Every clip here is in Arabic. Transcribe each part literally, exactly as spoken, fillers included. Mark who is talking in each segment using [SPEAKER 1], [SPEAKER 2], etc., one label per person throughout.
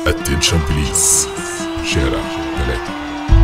[SPEAKER 1] اتنشن بليز شارع ثلاثة.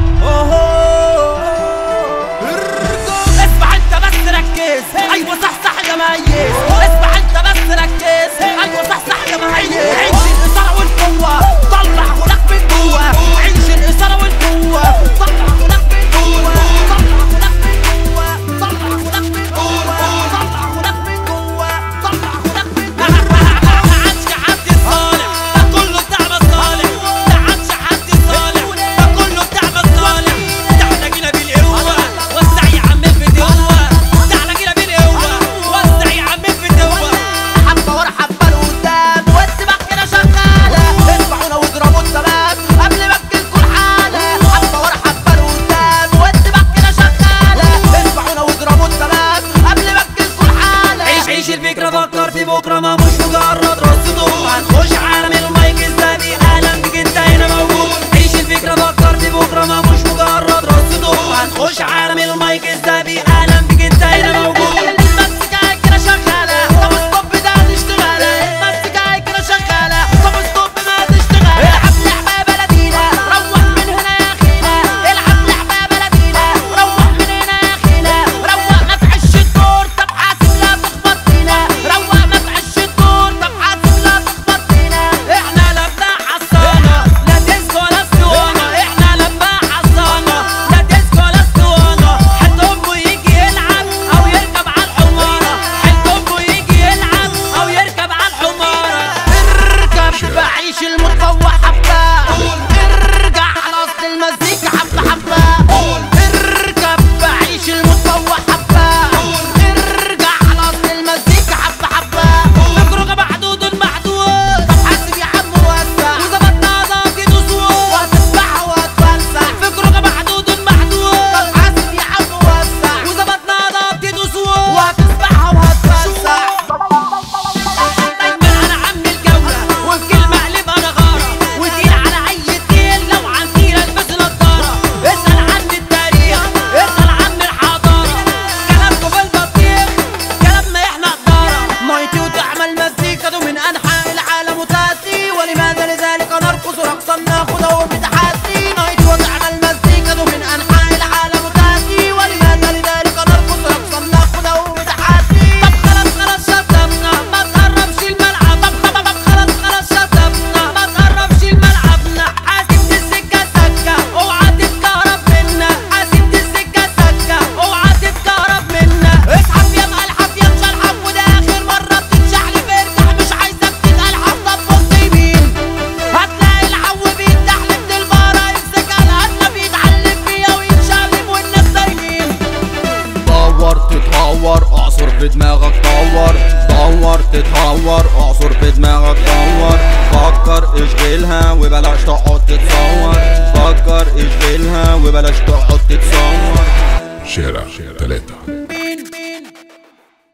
[SPEAKER 2] اسمع انت بس ركز، ايوه صح صح يا ميز. اسمع انت بس ركز، ايوه صح صح يا ميز. عيش الاثاره والقوه، طلع هناك من جوه. عيش الاثاره والقوه، طلع هناك من جوه. طلع هناك من جوه، طلع هناك من جوه. طلع هناك من جوه، طلع هناك من جوه. ما عادش حد صالح، ده كله بتاع مصالح. ما عادش حد صالح، ده كله بتاع مصالح. تعالى جينا بالقوه، وسع يا عم الفتوه. تعالى جينا بالقوه، وسع يا عم الفتوه. حبه ورا حبه لقدام، والدماغ كده شغاله. اسمعونا واضربوا الثبات قبل ما تجيلكوا الحاله. حبه ورا حبه لقدام، والدماغ كده شغاله. اسمعونا واضربوا الثبات قبل ما تجيلكوا الحاله. عيش عيش الفكره، فكر في بكره، ما مش مجرد رص ضوء. هنخش عالم المايك الذهبي، اهلا بيك انت هنا موجود. عيش الفكره، فكر في بكره، ما مش مجرد رص ضوء. هنخش عالم المايك الذهبي، اهلا بيك انت هنا موجود. المزيكا كده شغاله، طب ستوب ده تشتغل. المزيكا كده شغاله، طب ستوب ما تشتغل. العب لعبه بلدينا، روح من هنا يا اخينا. العب لعبه بلدينا، روح من هنا يا اخينا. روق ما تعش الدور، طب حاسب لا تخبط فينا. روق ما تعش الدور، طب حاسب لا تخبط فينا. احنا لا بتاع حصانه، لا ديسكو ولا اسطوانه. احنا لا بتاع حصانه، لا ديسكو ولا اسطوانه. حد امه يجي يلعب او يركب على الحماره. حد امه يجي يلعب او يركب على الحماره. اركب بعيش المتطوع حبه. ارجع على اصل المزيكا حبه حبه. اركب بعيش المتطوع حبه. ارجع على اصل المزيكا حبه حبه. فكرك محدود محدود، طب حاسب يا عم وسع. وظبطنا ضاقي دسوق، وهتسبح وهتفلسع. فكرك محدود محدود، طب حاسب يا عم وسع. وظبطنا ضاقي دسوق، وهتسبح وهتفلسع. دايما انا عم الجوله، وبكلمه اقلب انا غاره. وتقيل على اي تقيل، لو عن تقيل البس نضاره. اسال عن التاريخ، اسال عن الحضاره. كلامكم في البطيخ، كلامنا احنا قداره. مايتي وتعمل مزيكا من انحاء العالم وتاتي. ولماذا لذلك نرقص رقصا ناخذه بتحدي. مايتي وتعمل مزيكا من انحاء العالم وتاتي. ولماذا لذلك نرقص رقصا ناخذه بتحدي. طب خلاص خلاص شطبنا، ما تقربش الملعب. طب طب طب خلاص خلاص شطبنا، ما تقربش الملعبنا. حاسب دي السكه سكه، اوعى تتكهرب منا. حاسب دي السكه سكه، اوعى تتكهرب منا. اسحب يا ملحب يا مش الحب، وده اخر مره بتتشحلب. ارجع مش عايزك تتقلحب. طب بص يمين، هتلاقي العو بيتدحلب. دي البقره يمسك الهدنه، بيتعلم فيها ويتشقلب والناس نايمين.
[SPEAKER 3] دور تتهور، اعصر في دماغك دور. دور تتهور، اعصر في دماغك دور. فكر اشغلها وبلاش تقعد تتصور. فكر اشغلها وبلاش تقعد تتصور.
[SPEAKER 1] شارع ثلاثة.